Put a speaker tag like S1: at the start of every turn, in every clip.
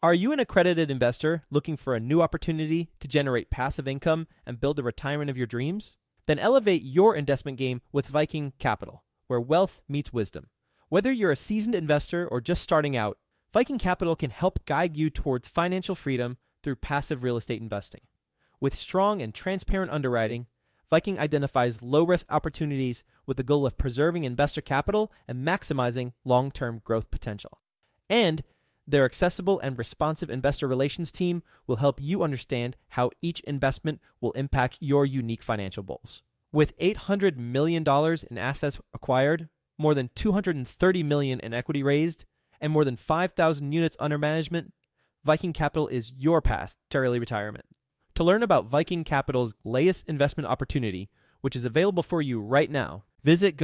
S1: Are you an accredited investor looking for a new opportunity to generate passive income and build the retirement of your dreams? Then elevate your investment game with Viking Capital, where wealth meets wisdom. Whether you're a seasoned investor or just starting out, Viking Capital can help guide you towards financial freedom through passive real estate investing. With strong and transparent underwriting, Viking identifies low-risk opportunities with the goal of preserving investor capital and maximizing long-term growth potential. And their accessible and responsive investor relations team will help you understand how each investment will impact your unique financial goals. With $800 million in assets acquired, more than $230 million in equity raised, and more than 5,000 units under management, Viking Capital is your path to early retirement. To learn about Viking Capital's latest investment opportunity, which is available for you right now, visit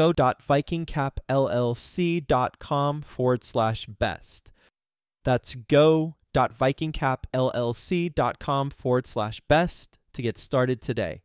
S1: go.vikingcapllc.com/best. That's go.vikingcapllc.com/best to get started today.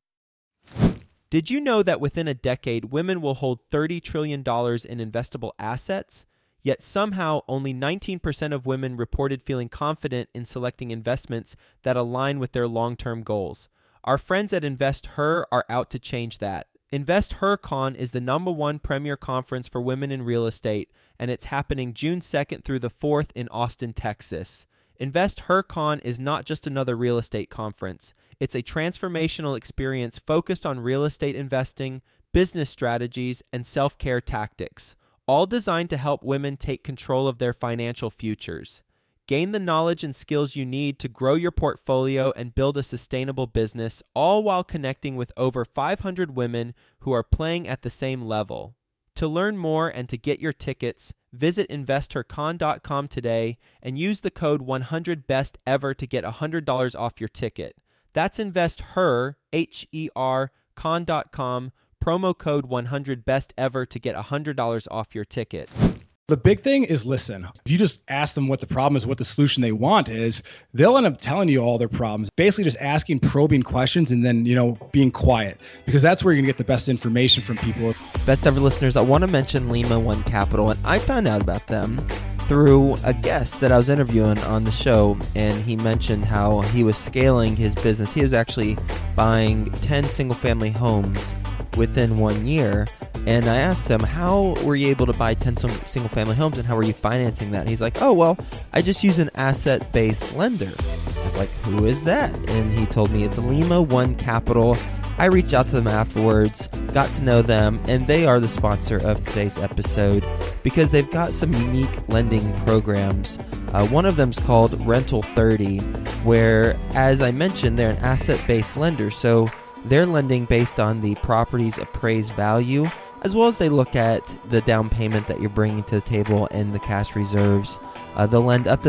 S1: Did you know that within a decade, women will hold $30 trillion in investable assets? Yet somehow only 19% of women reported feeling confident in selecting investments that align with their long-term goals. Our friends at InvestHer are out to change that. InvestHerCon is the #1 premier conference for women in real estate, and it's happening June 2nd through the 4th in Austin, Texas. InvestHerCon is not just another real estate conference. It's a transformational experience focused on real estate investing, business strategies, and self-care tactics, all designed to help women take control of their financial futures. Gain the knowledge and skills you need to grow your portfolio and build a sustainable business, all while connecting with over 500 women who are playing at the same level. To learn more and to get your tickets, visit InvestHerCon.com today and use the code 100BESTEVER to get $100 off your ticket. That's InvestHer, H-E-R, con.com, promo code 100BESTEVER to get $100 off your ticket.
S2: The big thing is listen. If you just ask them what the problem is, what the solution they want is, they'll end up telling you all their problems. Basically just asking probing questions and then, being quiet, because that's where you're gonna get the best information from people.
S1: Best ever listeners, I want to mention Lima One Capital, and I found out about them through a guest that I was interviewing on the show, and he mentioned how he was scaling his business. He was actually buying 10 single-family homes within 1 year, and I asked him, how were you able to buy 10 single-family homes, and how were you financing that? And he's like, oh, well, I just use an asset-based lender. I was like, who is that? And he told me it's Lima One Capital. I reached out to them afterwards, got to know them, and they are the sponsor of today's episode because they've got some unique lending programs. One of them is called Rental 30, where, as I mentioned, they're an asset-based lender, so they're lending based on the property's appraised value, as well as they look at the down payment that you're bringing to the table and the cash reserves. They'll lend up to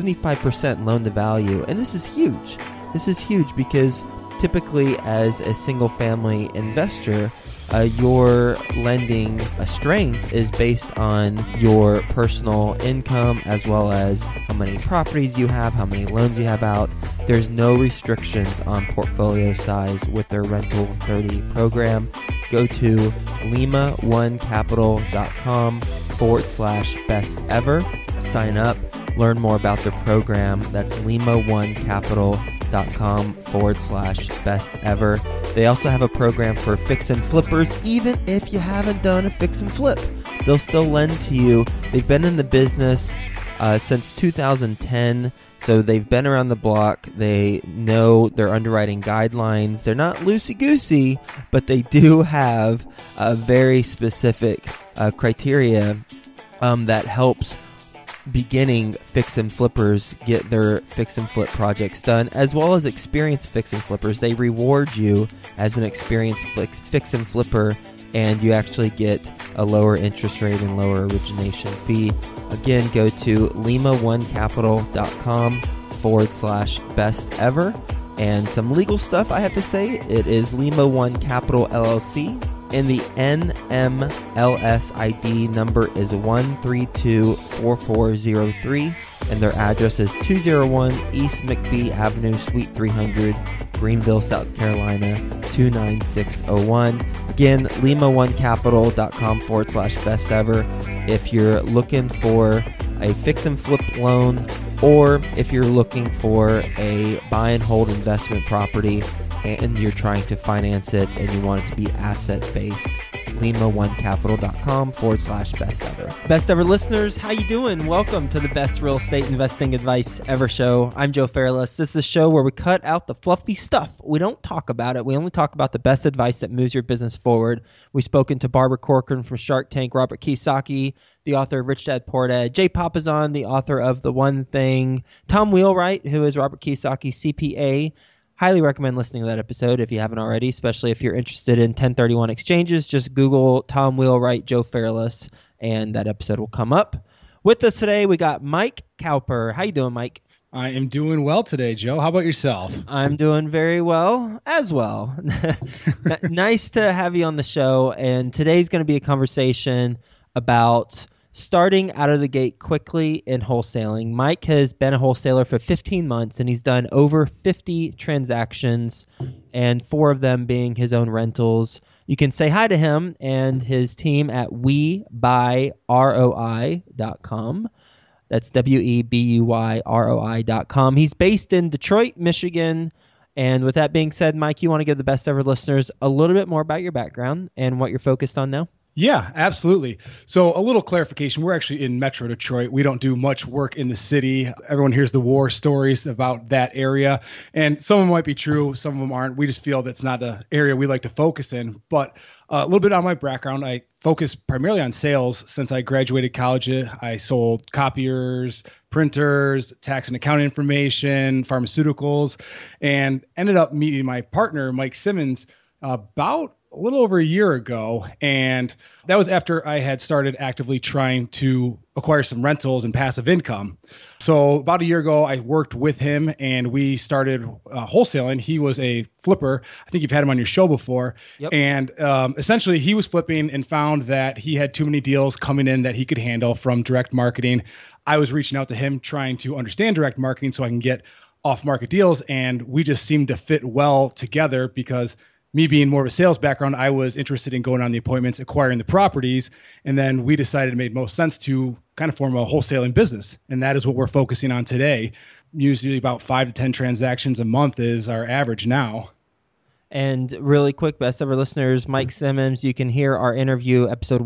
S1: 75% loan to value, and this is huge. This is huge because typically as a single family investor, your lending strength is based on your personal income as well as how many properties you have, how many loans you have out. There's no restrictions on portfolio size with their Rental 30 program. Go to limaonecapital.com/bestever. Sign up, learn more about their program. That's limaonecapital.com/bestever. They also have a program for fix and flippers. Even if you haven't done a fix and flip, they'll still lend to you. They've been in the business since 2010, so they've been around the block. They know their underwriting guidelines. They're not loosey-goosey, but they do have a very specific criteria that helps beginning fix and flippers get their fix and flip projects done, as well as experienced fix and flippers. They reward you as an experienced fix and flipper, and you actually get a lower interest rate and lower origination fee. Again, go to limaonecapital.com/bestever. And some legal stuff I have to say. It is Lima One Capital LLC, and the NMLS ID number is 1324403, and their address is 201 East McBee Avenue, Suite 300, Greenville, South Carolina, 29601. Again, limaonecapital.com/bestever. If you're looking for a fix and flip loan or if you're looking for a buy and hold investment property and you're trying to finance it and you want it to be asset-based, lima1capital.com/best ever. Best ever listeners, how you doing? Welcome to the best real estate investing advice ever show. I'm Joe Fairless. This is a show where we cut out the fluffy stuff. We don't talk about it. We only talk about the best advice that moves your business forward. We've spoken to Barbara Corcoran from Shark Tank, Robert Kiyosaki, the author of Rich Dad Poor Dad, Jay Papasan, the author of The One Thing, Tom Wheelwright, who is Robert Kiyosaki's CPA. Highly recommend listening to that episode if you haven't already, especially if you're interested in 1031 exchanges. Just Google Tom Wheelwright, Joe Fairless, and that episode will come up. With us today, we got Mike Cowper. How you doing, Mike?
S2: I am doing well today, Joe. How about yourself?
S1: I'm doing very well as well. Nice to have you on the show. And today's going to be a conversation about starting out of the gate quickly in wholesaling. Mike has been a wholesaler for 15 months, and he's done over 50 transactions, and 4 of them being his own rentals. You can say hi to him and his team at WeBuyROI.com. That's WeBuyROI.com. He's based in Detroit, Michigan. And with that being said, Mike, you want to give the best ever listeners a little bit more about your background and what you're focused on now?
S2: Yeah, absolutely. So a little clarification. We're actually in Metro Detroit. We don't do much work in the city. Everyone hears the war stories about that area. And some of them might be true. Some of them aren't. We just feel that's not an area we like to focus in. But a little bit on my background. I focus primarily on sales since I graduated college. I sold copiers, printers, tax and accounting information, pharmaceuticals, and ended up meeting my partner, Mike Simmons, about a little over a year ago. And that was after I had started actively trying to acquire some rentals and passive income. So about a year ago, I worked with him and we started wholesaling. He was a flipper. I think you've had him on your show before.
S1: Yep.
S2: And essentially he was flipping and found that he had too many deals coming in that he could handle from direct marketing. I was reaching out to him trying to understand direct marketing so I can get off-market deals. And we just seemed to fit well together because me being more of a sales background, I was interested in going on the appointments, acquiring the properties, and then we decided it made most sense to kind of form a wholesaling business. And that is what we're focusing on today. Usually about 5 to 10 transactions a month is our average now.
S1: And really quick, best ever listeners, Mike Simmons, you can hear our interview, episode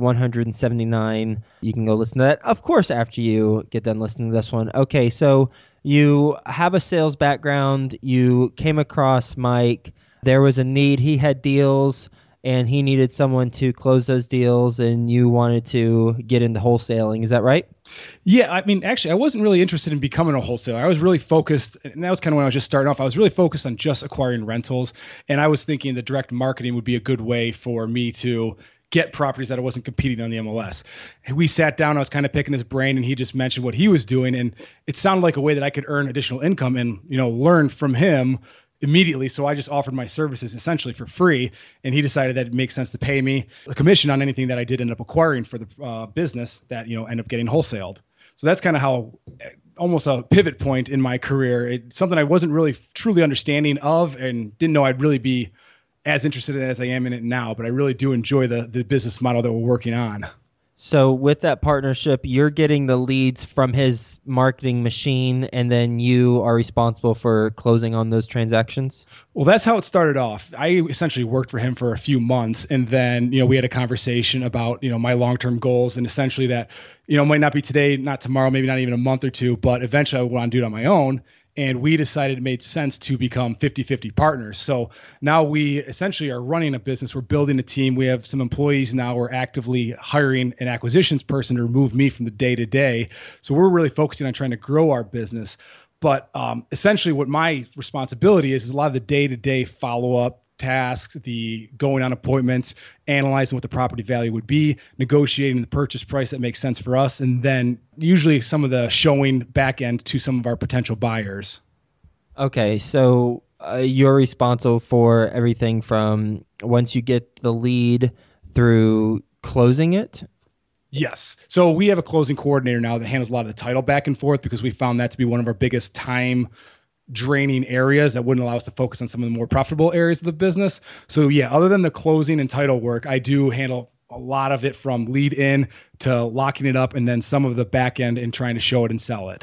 S1: 179. You can go listen to that, of course, after you get done listening to this one. Okay, so you have a sales background. You came across Mike. There was a need. He had deals, and he needed someone to close those deals, and you wanted to get into wholesaling. Is that right?
S2: Yeah, I mean, actually, I wasn't really interested in becoming a wholesaler. I was really focused, and that was kind of when I was just starting off. I was really focused on just acquiring rentals, and I was thinking that direct marketing would be a good way for me to get properties that I wasn't competing on the MLS. We sat down, I was kind of picking his brain, and he just mentioned what he was doing, and it sounded like a way that I could earn additional income and, learn from him immediately. So I just offered my services essentially for free, and he decided that it makes sense to pay me a commission on anything that I did end up acquiring for the business that end up getting wholesaled. So that's kind of how almost a pivot point in my career. It's something I wasn't really truly understanding of and didn't know I'd really be as interested in it as I am in it now, but I really do enjoy the business model that we're working on.
S1: So with that partnership, you're getting the leads from his marketing machine, and then you are responsible for closing on those transactions?
S2: Well, that's how it started off. I essentially worked for him for a few months, and then, we had a conversation about, my long-term goals, and essentially that, might not be today, not tomorrow, maybe not even a month or two, but eventually I want to do it on my own. And we decided it made sense to become 50-50 partners. So now we essentially are running a business. We're building a team. We have some employees now. We're actively hiring an acquisitions person to remove me from the day-to-day. So we're really focusing on trying to grow our business. But essentially what my responsibility is a lot of the day-to-day follow-up tasks, the going on appointments, analyzing what the property value would be, negotiating the purchase price that makes sense for us, and then usually some of the showing back end to some of our potential buyers.
S1: Okay, so you're responsible for everything from once you get the lead through closing it?
S2: Yes. So we have a closing coordinator now that handles a lot of the title back and forth because we found that to be one of our biggest time draining areas that wouldn't allow us to focus on some of the more profitable areas of the business. So yeah, other than the closing and title work, I do handle a lot of it from lead in to locking it up and then some of the back end and trying to show it and sell it.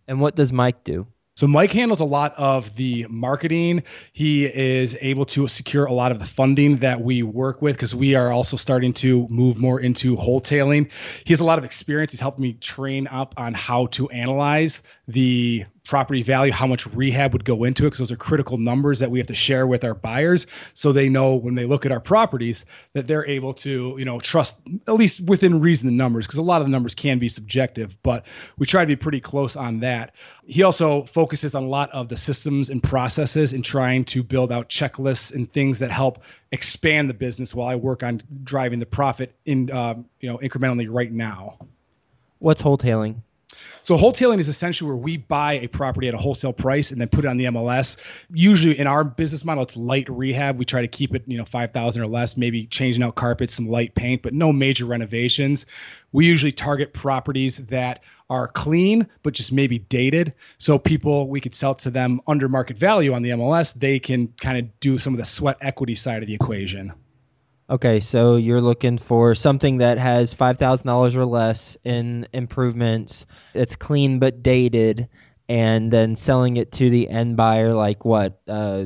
S1: And what does Mike do?
S2: So Mike handles a lot of the marketing. He is able to secure a lot of the funding that we work with because we are also starting to move more into wholesaling. He has a lot of experience. He's helped me train up on how to analyze the property value, how much rehab would go into it, because those are critical numbers that we have to share with our buyers so they know when they look at our properties that they're able to, trust at least within reason the numbers, because a lot of the numbers can be subjective, but we try to be pretty close on that. He also focuses on a lot of the systems and processes and trying to build out checklists and things that help expand the business while I work on driving the profit in incrementally right now.
S1: What's wholesaling?
S2: So wholesaling is essentially where we buy a property at a wholesale price and then put it on the MLS. Usually in our business model, it's light rehab. We try to keep it, 5,000 or less, maybe changing out carpets, some light paint, but no major renovations. We usually target properties that are clean, but just maybe dated. So we could sell to them under market value on the MLS. They can kind of do some of the sweat equity side of the equation.
S1: Okay, so you're looking for something that has $5,000 or less in improvements. It's clean but dated, and then selling it to the end buyer, like what?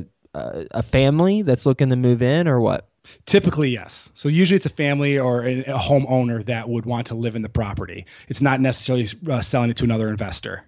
S1: A family that's looking to move in, or what?
S2: Typically, yes. So usually it's a family or a homeowner that would want to live in the property. It's not necessarily selling it to another investor.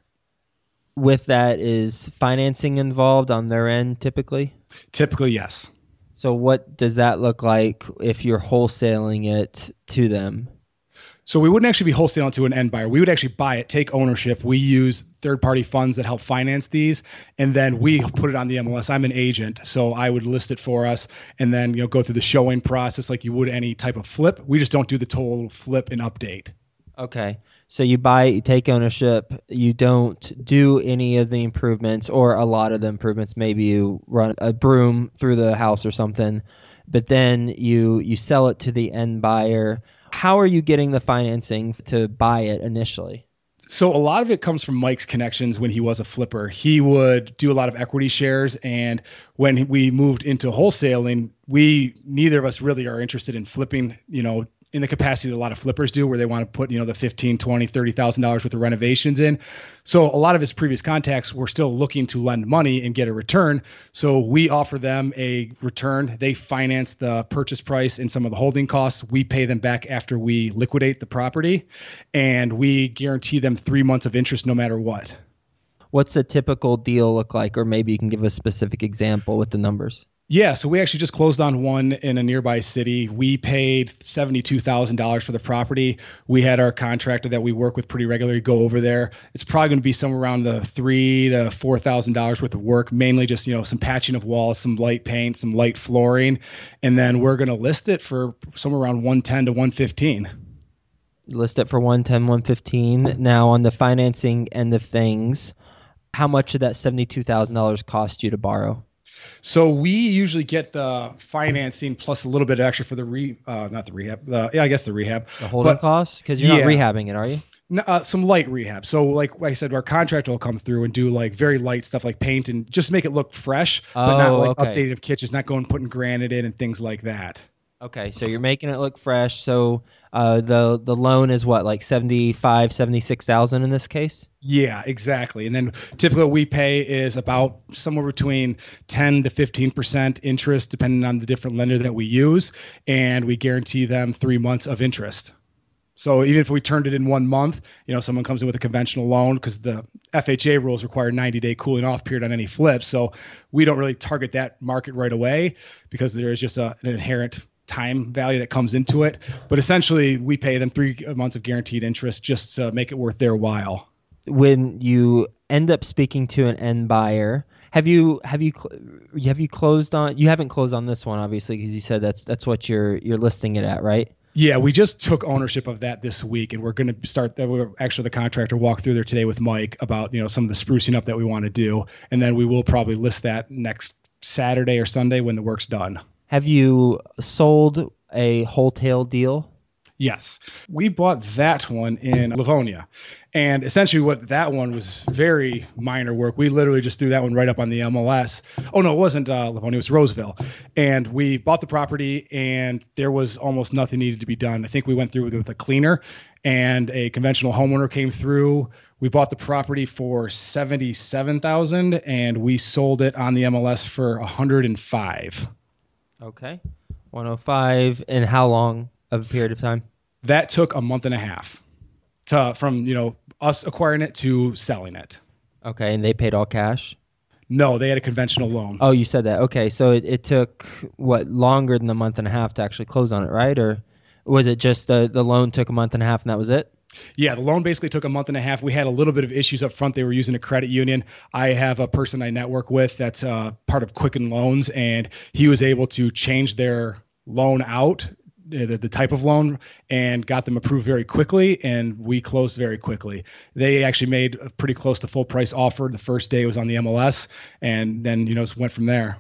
S1: With that, is financing involved on their end typically?
S2: Typically, yes.
S1: So what does that look like if you're wholesaling it to them?
S2: So we wouldn't actually be wholesaling to an end buyer. We would actually buy it, take ownership. We use third-party funds that help finance these, and then we put it on the MLS. I'm an agent, so I would list it for us and then go through the showing process like you would any type of flip. We just don't do the total flip and update.
S1: Okay. So you buy, you take ownership, you don't do any of the improvements or a lot of the improvements. Maybe you run a broom through the house or something, but then you sell it to the end buyer. How are you getting the financing to buy it initially?
S2: So a lot of it comes from Mike's connections when he was a flipper. He would do a lot of equity shares. And when we moved into wholesaling, neither of us really are interested in flipping, in the capacity that a lot of flippers do, where they want to put, the $15,000, $20,000, $30,000 worth of renovations in. So a lot of his previous contacts were still looking to lend money and get a return. So we offer them a return. They finance the purchase price and some of the holding costs. We pay them back after we liquidate the property, and we guarantee them 3 months of interest no matter what.
S1: What's a typical deal look like? Or maybe you can give a specific example with the numbers.
S2: Yeah, so we actually just closed on one in a nearby city. We paid $72,000 for the property. We had our contractor that we work with pretty regularly go over there. It's probably going to be somewhere around the $3,000 to $4,000 worth of work, mainly just some patching of walls, some light paint, some light flooring, and then we're going to list it for somewhere around $110,000 to $115,000.
S1: List it for $110,000, $115,000. Now on the financing end of things, how much did that $72,000 cost you to borrow?
S2: So we usually get the financing plus a little bit extra for the rehab.
S1: The holding costs? Because you're not rehabbing it, are you?
S2: Some light rehab. So like I said, our contractor will come through and do like very light stuff like paint and just make it look fresh, but not like updating of kitchens, not going putting granite in and things like that.
S1: Okay, so you're making it look fresh. So the loan is what, like $75,000, $76,000 in this case?
S2: Yeah, exactly. And then typically what we pay is about somewhere between 10 to 15% interest, depending on the different lender that we use, and we guarantee them 3 months of interest. So even if we turned it in 1 month, someone comes in with a conventional loan, because the FHA rules require 90-day cooling off period on any flips. So we don't really target that market right away because there is just an inherent time value that comes into it. But essentially, we pay them 3 months of guaranteed interest just to make it worth their while.
S1: When you end up speaking to an end buyer, have you closed on? You haven't closed on this one, obviously, because you said that's what you're listing it at, right?
S2: Yeah, we just took ownership of that this week, and we're going to start. Actually, the contractor walked through there today with Mike about some of the sprucing up that we want to do, and then we will probably list that next Saturday or Sunday when the work's done.
S1: Have you sold a wholesale deal?
S2: Yes. We bought that one in Livonia. And essentially what that one was very minor work. We literally just threw that one right up on the MLS. Oh, no, it wasn't Livonia. It was Roseville. And we bought the property and there was almost nothing needed to be done. I think we went through with a cleaner and a conventional homeowner came through. We bought the property for $77,000 and we sold it on the MLS for $105,000.
S1: Okay. 105. And how long of a period of time?
S2: That took a month and a half from us acquiring it to selling it.
S1: Okay, and they paid all cash?
S2: No, they had a conventional loan.
S1: Oh, you said that. Okay, so it took, longer than a month and a half to actually close on it, right? Or was it just the loan took a month and a half and that was it?
S2: Yeah, the loan basically took a month and a half. We had a little bit of issues up front. They were using a credit union. I have a person I network with that's part of Quicken Loans, and he was able to change their loan out, the type of loan, and got them approved very quickly, and we closed very quickly. They actually made a pretty close to full price offer the first day it was on the MLS, and then went from there.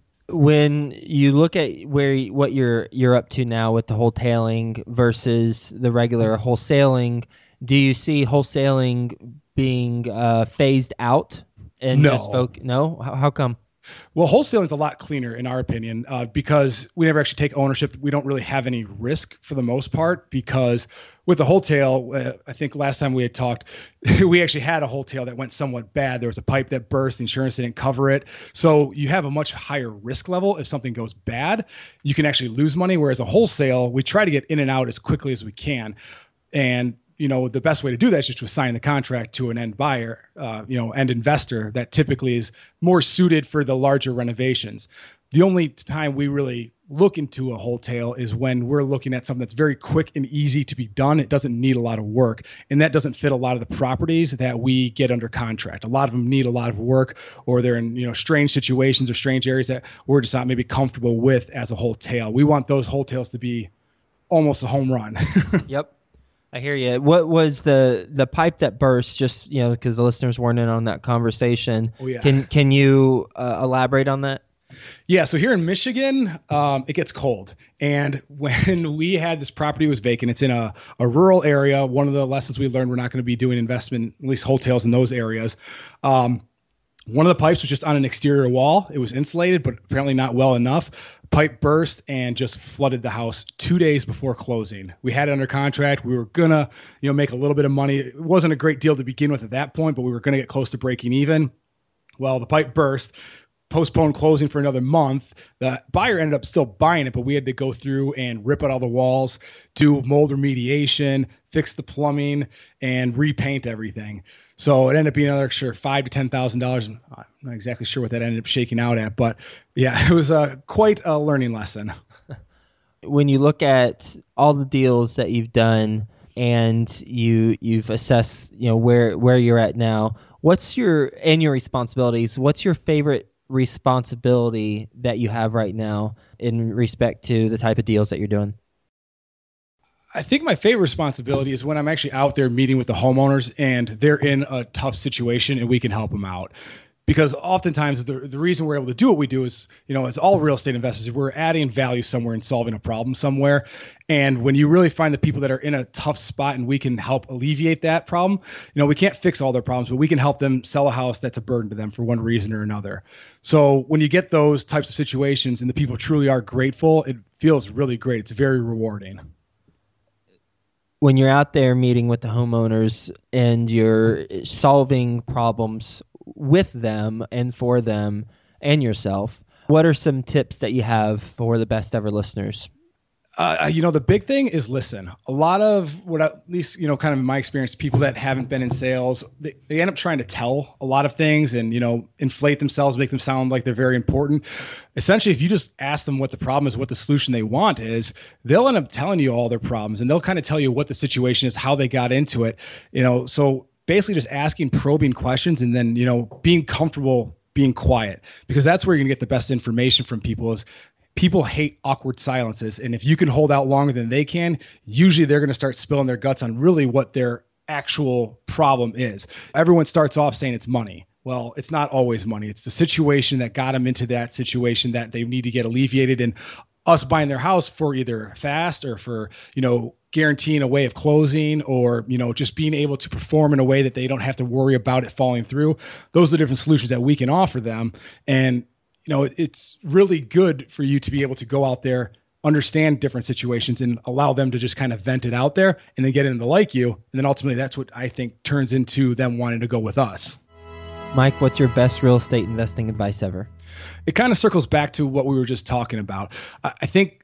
S1: When you look at what you're up to now with the wholetailing versus the regular wholesaling, do you see wholesaling being phased out and
S2: No.
S1: No? How come?
S2: Well, wholesaling is a lot cleaner in our opinion because we never actually take ownership. We don't really have any risk for the most part because with the wholesale, I think last time we had talked, we actually had a wholesale that went somewhat bad. There was a pipe that burst, insurance didn't cover it. So you have a much higher risk level. If something goes bad, you can actually lose money. Whereas a wholesale, we try to get in and out as quickly as we can. And the best way to do that is just to assign the contract to an end buyer, end investor that typically is more suited for the larger renovations. The only time we really look into a wholesale is when we're looking at something that's very quick and easy to be done. It doesn't need a lot of work, and that doesn't fit a lot of the properties that we get under contract. A lot of them need a lot of work, or they're in strange situations or strange areas that we're just not maybe comfortable with as a wholesale. We want those wholesales to be almost a home run.
S1: Yep. I hear you. What was the pipe that burst? Just because the listeners weren't in on that conversation.
S2: Oh, yeah.
S1: Can you elaborate on that?
S2: Yeah. So here in Michigan, it gets cold. And when we had this property was vacant, it's in a rural area. One of the lessons we learned, we're not going to be doing investment, at least wholesales in those areas. One of the pipes was just on an exterior wall. It was insulated, but apparently not well enough. Pipe burst and just flooded the house 2 days before closing. We had it under contract. We were gonna, make a little bit of money. It wasn't a great deal to begin with at that point, but we were gonna get close to breaking even. Well, the pipe burst, postponed closing for another month. The buyer ended up still buying it, but we had to go through and rip out all the walls, do mold remediation, fix the plumbing, and repaint everything. So it ended up being another extra $5,000 to $10,000. I'm not exactly sure what that ended up shaking out at, but yeah, it was quite a learning lesson.
S1: When you look at all the deals that you've done and you've assessed, where you're at now, what's your responsibilities? What's your favorite responsibility that you have right now in respect to the type of deals that you're doing?
S2: I think my favorite responsibility is when I'm actually out there meeting with the homeowners and they're in a tough situation and we can help them out. Because oftentimes the reason we're able to do what we do is, as all real estate investors, we're adding value somewhere and solving a problem somewhere. And when you really find the people that are in a tough spot and we can help alleviate that problem, we can't fix all their problems, but we can help them sell a house that's a burden to them for one reason or another. So when you get those types of situations and the people truly are grateful, it feels really great. It's very rewarding.
S1: When you're out there meeting with the homeowners and you're solving problems with them and for them and yourself, what are some tips that you have for the best ever listeners?
S2: The big thing is listen. A lot of what, at least, kind of in my experience, people that haven't been in sales, they end up trying to tell a lot of things and, inflate themselves, make them sound like they're very important. Essentially, if you just ask them what the problem is, what the solution they want is, they'll end up telling you all their problems and they'll kind of tell you what the situation is, how they got into it. So basically just asking probing questions and then, being comfortable being quiet, because that's where you're gonna get the best information from people. Is people hate awkward silences. And if you can hold out longer than they can, usually they're going to start spilling their guts on really what their actual problem is. Everyone starts off saying it's money. Well, it's not always money. It's the situation that got them into that situation that they need to get alleviated. And us buying their house for either fast or for, guaranteeing a way of closing or, just being able to perform in a way that they don't have to worry about it falling through. Those are the different solutions that we can offer them. And, it's really good for you to be able to go out there, understand different situations and allow them to just kind of vent it out there and then get into like you. And then ultimately that's what I think turns into them wanting to go with us.
S1: Mike, what's your best real estate investing advice ever?
S2: It kind of circles back to what we were just talking about. I think,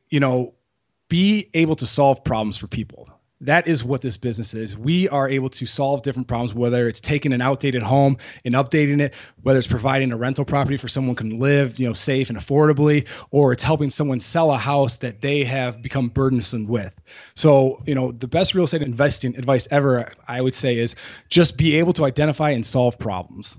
S2: be able to solve problems for people. That is what this business is. We are able to solve different problems, whether it's taking an outdated home and updating it, whether it's providing a rental property for someone can live, safe and affordably, or it's helping someone sell a house that they have become burdensome with. So, the best real estate investing advice ever, I would say, is just be able to identify and solve problems.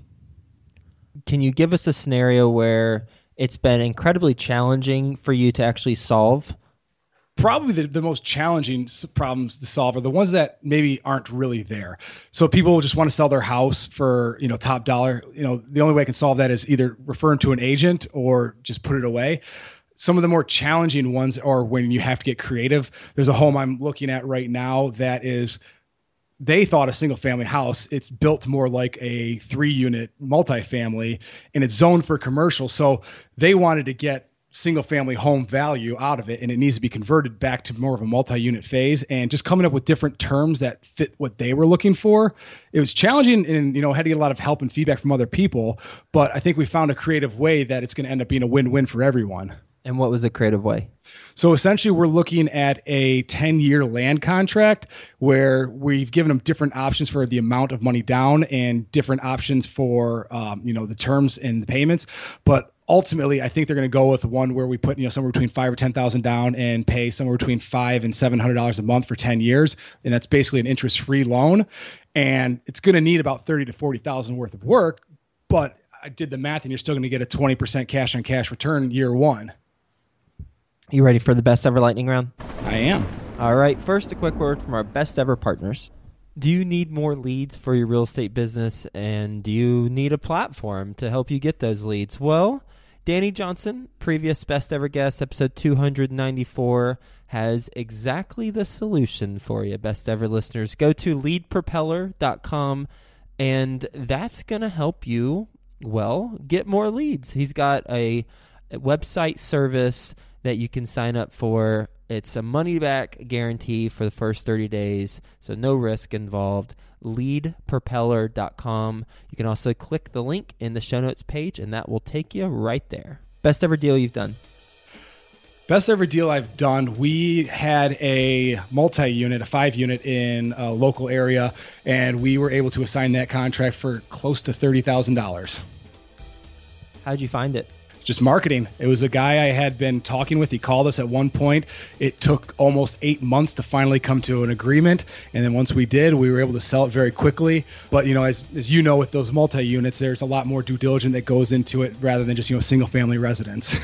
S1: Can you give us a scenario where it's been incredibly challenging for you to actually solve?
S2: Probably the most challenging problems to solve are the ones that maybe aren't really there. So people just want to sell their house for, top dollar. The only way I can solve that is either referring to an agent or just put it away. Some of the more challenging ones are when you have to get creative. There's a home I'm looking at right now that is, they thought a single family house. It's built more like a 3-unit multifamily and it's zoned for commercial. So they wanted to get single family home value out of it, and it needs to be converted back to more of a multi-unit phase, and just coming up with different terms that fit what they were looking for. It was challenging and, had to get a lot of help and feedback from other people, but I think we found a creative way that it's going to end up being a win-win for everyone.
S1: And what was the creative way?
S2: So essentially we're looking at a 10-year land contract where we've given them different options for the amount of money down and different options for, the terms and the payments. But ultimately, I think they're going to go with one where we put, somewhere between $5,000 or $10,000 down and pay somewhere between $500 and $700 a month for 10 years. And that's basically an interest-free loan. And it's going to need about $30,000 to $40,000 worth of work. But I did the math and you're still going to get a 20% cash on cash return year one.
S1: You ready for the best ever lightning round?
S2: I am.
S1: All right. First, a quick word from our best ever partners. Do you need more leads for your real estate business, and do you need a platform to help you get those leads? Well, Danny Johnson, previous best ever guest, episode 294, has exactly the solution for you, best ever listeners. Go to leadpropeller.com, and that's going to help you, get more leads. He's got a website service that you can sign up for. It's a money-back guarantee for the first 30 days, so no risk involved. Leadpropeller.com. You can also click the link in the show notes page, and that will take you right there. Best ever deal you've done?
S2: Best ever deal I've done, we had a multi-unit, a 5-unit in a local area, and we were able to assign that contract for close to $30,000.
S1: How'd you find it?
S2: Just marketing. It was a guy I had been talking with. He called us at one point. It took almost 8 months to finally come to an agreement. And then once we did, we were able to sell it very quickly. But, as you know, with those multi-units, there's a lot more due diligence that goes into it rather than just, single family residence.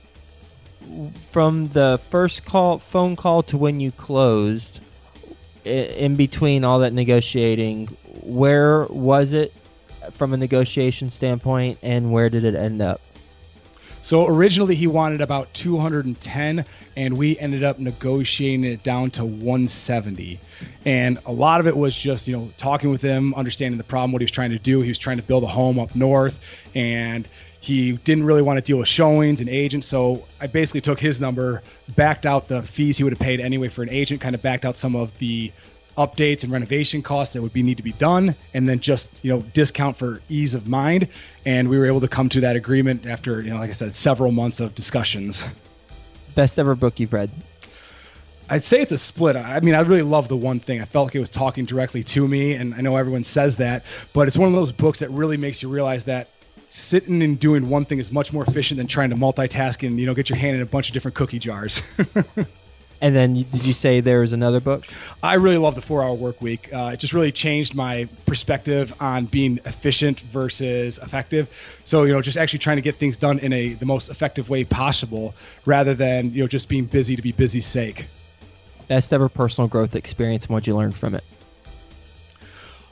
S1: From the first phone call to when you closed, in between all that negotiating, where was it from a negotiation standpoint, and where did it end up?
S2: So originally he wanted about 210, and we ended up negotiating it down to 170. And a lot of it was just, talking with him, understanding the problem, what he was trying to do. He was trying to build a home up north, and he didn't really want to deal with showings and agents. So I basically took his number, backed out the fees he would have paid anyway for an agent, kind of backed out some of the updates and renovation costs that would need to be done, and then just discount for ease of mind. And we were able to come to that agreement after, like I said, several months of discussions.
S1: Best ever book you've read?
S2: I'd say it's a split. I really love The One Thing. I felt like it was talking directly to me, and I know everyone says that, but it's one of those books that really makes you realize that sitting and doing one thing is much more efficient than trying to multitask and get your hand in a bunch of different cookie jars.
S1: And then did you say there was another book?
S2: I really love The 4-Hour Work Week. It just really changed my perspective on being efficient versus effective. So, just actually trying to get things done in the most effective way possible rather than, just being busy to be busy's sake.
S1: Best ever personal growth experience and what you learned from it?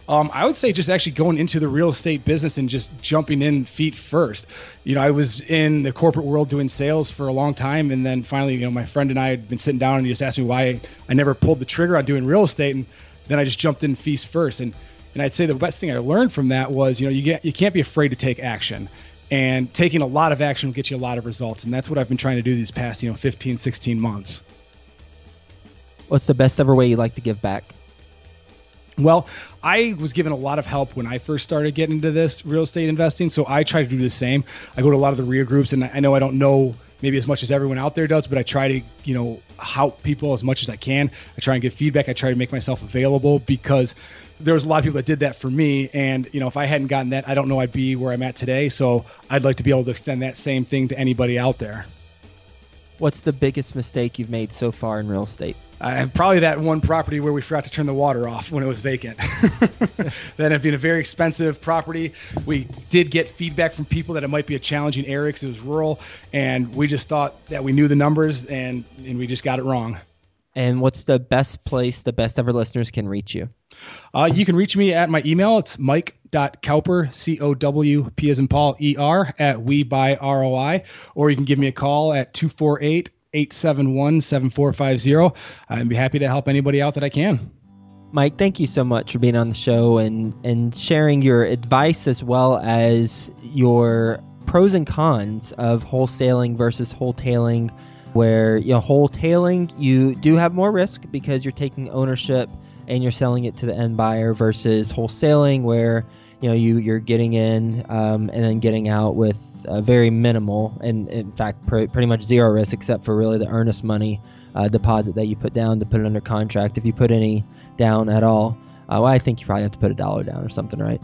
S2: I would say just actually going into the real estate business and just jumping in feet first. I was in the corporate world doing sales for a long time. And then finally, my friend and I had been sitting down and he just asked me why I never pulled the trigger on doing real estate. And then I just jumped in feet first. And I'd say the best thing I learned from that was, you can't be afraid to take action. And taking a lot of action will get you a lot of results. And that's what I've been trying to do these past, 15, 16 months.
S1: What's the best ever way you like to give back?
S2: Well, I was given a lot of help when I first started getting into this real estate investing, so I try to do the same. I go to a lot of the REIA groups, and I know I don't know maybe as much as everyone out there does, but I try to, help people as much as I can. I try and get feedback. I try to make myself available because there was a lot of people that did that for me, and if I hadn't gotten that, I don't know I'd be where I'm at today, so I'd like to be able to extend that same thing to anybody out there.
S1: What's the biggest mistake you've made so far in real estate?
S2: Probably that one property where we forgot to turn the water off when it was vacant. That ended up being a very expensive property. We did get feedback from people that it might be a challenging area because it was rural, and we just thought that we knew the numbers, and we just got it wrong.
S1: And what's the best place the best ever listeners can reach you?
S2: You can reach me at my email. It's mike.cowper, C-O-W-P as in Paul, E-R, at WeBuyROI, or you can give me a call at 248-871-7450. I'd be happy to help anybody out that I can.
S1: Mike, thank you so much for being on the show and sharing your advice as well as your pros and cons of wholesaling versus wholetailing, where wholetailing, you do have more risk because you're taking ownership and you're selling it to the end buyer, versus wholesaling where you're getting in and then getting out with very minimal, and in fact pretty much zero risk except for really the earnest money deposit that you put down to put it under contract, if you put any down at all. Well, I think you probably have to put $1 down or something, right?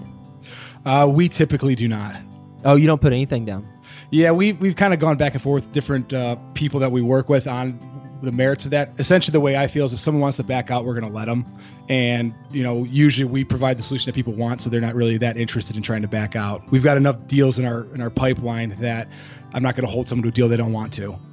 S2: We typically do not.
S1: Oh, you don't put anything down?
S2: Yeah, we've kind of gone back and forth with different people that we work with on the merits of that. Essentially, the way I feel is if someone wants to back out, we're going to let them. And, usually we provide the solution that people want, so they're not really that interested in trying to back out. We've got enough deals in our pipeline that I'm not going to hold someone to a deal they don't want to.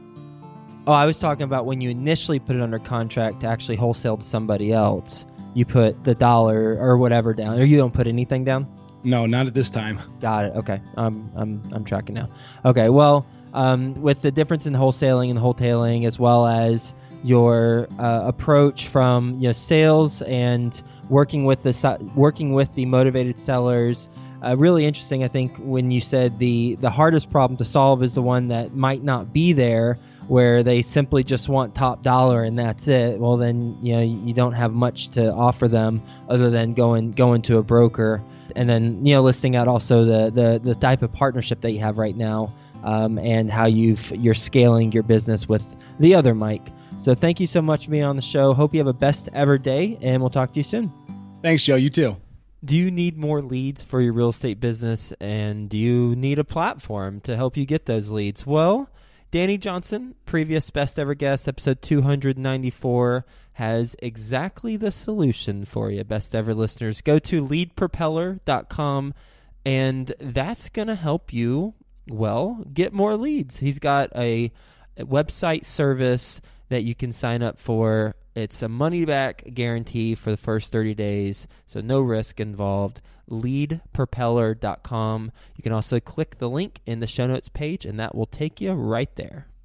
S1: Oh, I was talking about when you initially put it under contract to actually wholesale to somebody else, you put the $1 or whatever down, or you don't put anything down?
S2: No, not at this time.
S1: Got it. Okay. I'm tracking now. Okay. Well, with the difference in wholesaling and wholetailing, as well as your approach from sales and working with the motivated sellers, really interesting. I think when you said the hardest problem to solve is the one that might not be there, where they simply just want top dollar and that's it. Well, then you don't have much to offer them other than going to a broker. And then, listing out also the type of partnership that you have right now, and how you're scaling your business with the other Mike. So thank you so much for being on the show. Hope you have a best ever day, and we'll talk to you soon.
S2: Thanks, Joe. You too.
S1: Do you need more leads for your real estate business, and do you need a platform to help you get those leads? Well, Danny Johnson, previous best ever guest, episode 294, has exactly the solution for you, best ever listeners. Go to leadpropeller.com, and that's going to help you, get more leads. He's got a website service that you can sign up for. It's a money-back guarantee for the first 30 days, so no risk involved. Leadpropeller.com. You can also click the link in the show notes page, and that will take you right there.